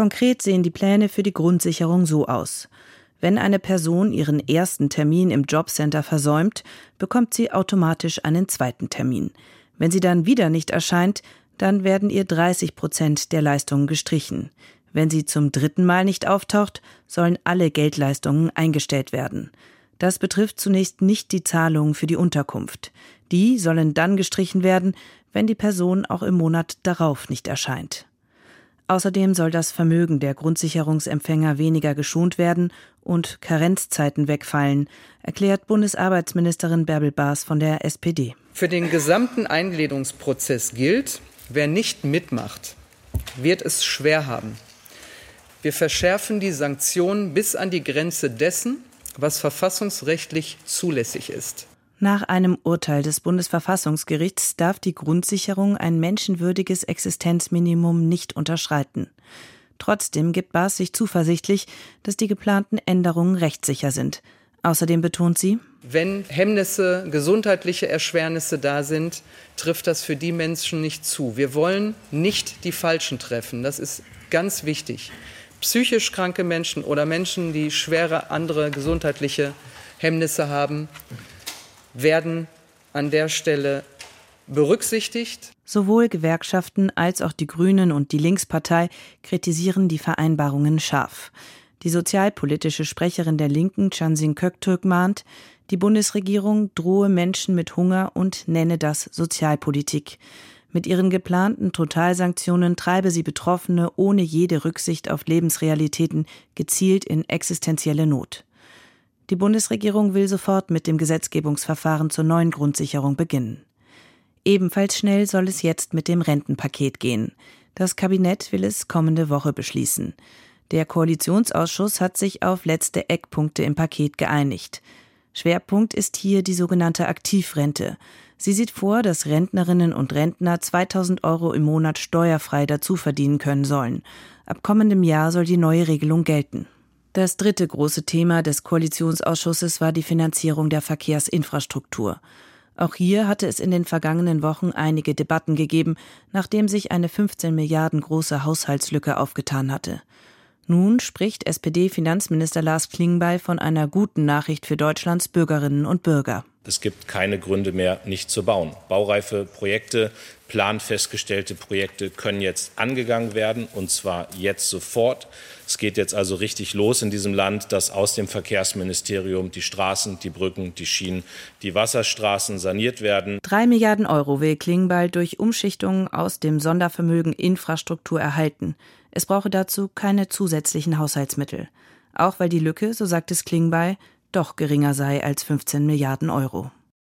Konkret sehen die Pläne für die Grundsicherung so aus. Wenn eine Person ihren ersten Termin im Jobcenter versäumt, bekommt sie automatisch einen zweiten Termin. Wenn sie dann wieder nicht erscheint, dann werden ihr 30% der Leistungen gestrichen. Wenn sie zum dritten Mal nicht auftaucht, sollen alle Geldleistungen eingestellt werden. Das betrifft zunächst nicht die Zahlungen für die Unterkunft. Die sollen dann gestrichen werden, wenn die Person auch im Monat darauf nicht erscheint. Außerdem soll das Vermögen der Grundsicherungsempfänger weniger geschont werden und Karenzzeiten wegfallen, erklärt Bundesarbeitsministerin Bärbel Baas von der SPD. Für den gesamten Eingliederungsprozess gilt, wer nicht mitmacht, wird es schwer haben. Wir verschärfen die Sanktionen bis an die Grenze dessen, was verfassungsrechtlich zulässig ist. Nach einem Urteil des Bundesverfassungsgerichts darf die Grundsicherung ein menschenwürdiges Existenzminimum nicht unterschreiten. Trotzdem gibt Baas sich zuversichtlich, dass die geplanten Änderungen rechtssicher sind. Außerdem betont sie: Wenn Hemmnisse, gesundheitliche Erschwernisse da sind, trifft das für die Menschen nicht zu. Wir wollen nicht die Falschen treffen. Das ist ganz wichtig. Psychisch kranke Menschen oder Menschen, die schwere andere gesundheitliche Hemmnisse haben, werden an der Stelle berücksichtigt. Sowohl Gewerkschaften als auch die Grünen und die Linkspartei kritisieren die Vereinbarungen scharf. Die sozialpolitische Sprecherin der Linken, Cansin Köktürk, mahnt, die Bundesregierung drohe Menschen mit Hunger und nenne das Sozialpolitik. Mit ihren geplanten Totalsanktionen treibe sie Betroffene ohne jede Rücksicht auf Lebensrealitäten gezielt in existenzielle Not. Die Bundesregierung will sofort mit dem Gesetzgebungsverfahren zur neuen Grundsicherung beginnen. Ebenfalls schnell soll es jetzt mit dem Rentenpaket gehen. Das Kabinett will es kommende Woche beschließen. Der Koalitionsausschuss hat sich auf letzte Eckpunkte im Paket geeinigt. Schwerpunkt ist hier die sogenannte Aktivrente. Sie sieht vor, dass Rentnerinnen und Rentner 2.000 € im Monat steuerfrei dazu verdienen können sollen. Ab kommendem Jahr soll die neue Regelung gelten. Das dritte große Thema des Koalitionsausschusses war die Finanzierung der Verkehrsinfrastruktur. Auch hier hatte es in den vergangenen Wochen einige Debatten gegeben, nachdem sich eine 15 Milliarden große Haushaltslücke aufgetan hatte. Nun spricht SPD-Finanzminister Lars Klingbeil von einer guten Nachricht für Deutschlands Bürgerinnen und Bürger. Es gibt keine Gründe mehr, nicht zu bauen. Baureife Projekte, planfestgestellte Projekte können jetzt angegangen werden, und zwar jetzt sofort. Es geht jetzt also richtig los in diesem Land, dass aus dem Verkehrsministerium die Straßen, die Brücken, die Schienen, die Wasserstraßen saniert werden. 3 Milliarden € will Klingbeil durch Umschichtungen aus dem Sondervermögen Infrastruktur erhalten. Es brauche dazu keine zusätzlichen Haushaltsmittel. Auch weil die Lücke, so sagt es Klingbeil, doch geringer sei als 15 Milliarden €.